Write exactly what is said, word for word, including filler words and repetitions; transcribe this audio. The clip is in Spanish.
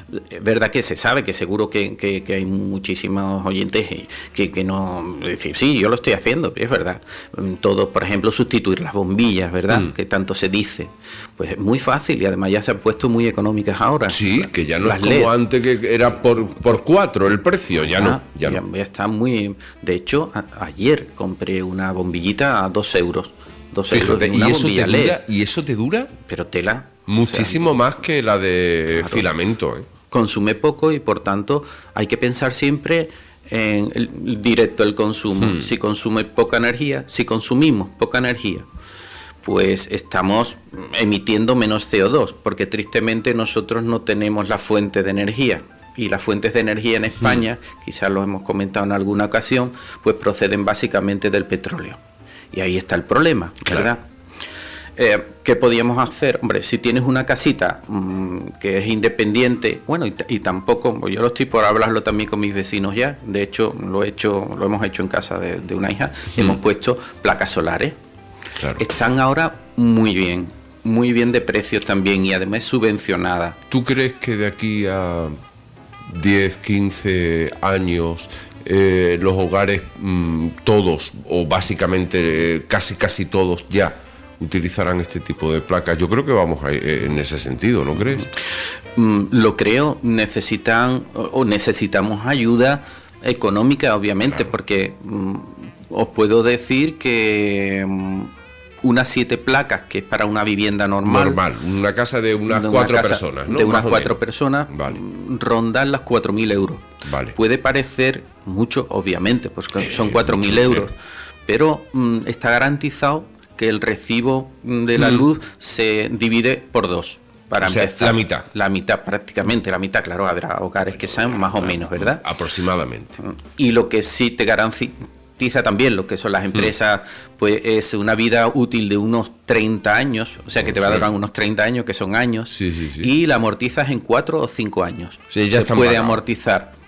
Es verdad que se sabe, que seguro que, que, que hay muchísimos oyentes que, que no... Decir, sí, yo lo estoy haciendo, es verdad. Todo, por ejemplo, sustituir las bombillas, ¿verdad? Mm. Que tanto se dice. Pues es muy fácil y además ya se han puesto muy económicas ahora. Sí, que ya no las es como L E D. Antes que era por, por cuatro el precio, ya ah, no. Ya, ya, no. ya está muy... De hecho, a, ayer compré una bombillita a dos euros. Dos euros de una ¿y eso bombilla te dura, L E D. ¿Y eso te dura? Pero tela. Muchísimo o sea, más que la de claro, filamento, ¿eh? Consume poco y por tanto hay que pensar siempre en el directo el consumo. Hmm. Si consume poca energía, si consumimos poca energía, pues estamos emitiendo menos C O dos, porque tristemente nosotros no tenemos la fuente de energía. Y las fuentes de energía en España, hmm. quizás lo hemos comentado en alguna ocasión, pues proceden básicamente del petróleo. Y ahí está el problema, ¿verdad? Claro. Eh, ¿Qué podíamos hacer? Hombre, si tienes una casita mmm, que es independiente, bueno, y, t- y tampoco, yo lo estoy por hablarlo también con mis vecinos ya, de hecho lo he hecho, lo hemos hecho en casa de, de una hija, mm. hemos puesto placas solares. Claro. Están ahora muy bien, muy bien de precios también y además subvencionadas. ¿Tú crees que de aquí a diez, quince años eh, los hogares mmm, todos o básicamente eh, casi casi todos ya utilizarán este tipo de placas? Yo creo que vamos a ir en ese sentido, ¿no crees? Mm, lo creo, necesitan o necesitamos ayuda económica, obviamente, claro. porque mm, os puedo decir que mm, unas siete placas, que es para una vivienda normal. Normal, una casa de unas de una cuatro casa, personas, ¿no? De unas cuatro personas, vale. rondan las cuatro mil euros. Vale. Puede parecer mucho, obviamente, pues son cuatro mil euros, pero mm, está garantizado que el recibo de la mm. luz se divide por dos. Para o sea, empezar, la mitad. La mitad, prácticamente, la mitad, claro, habrá hogares que sean más o menos, ¿verdad? Aproximadamente. Y lo que sí te garantiza también, lo que son las empresas, mm. pues es una vida útil de unos treinta años, o sea que te va a durar unos treinta años, que son años, sí, sí, sí. y la amortizas en cuatro o cinco años. Sí, ya se puede pagados. amortizar.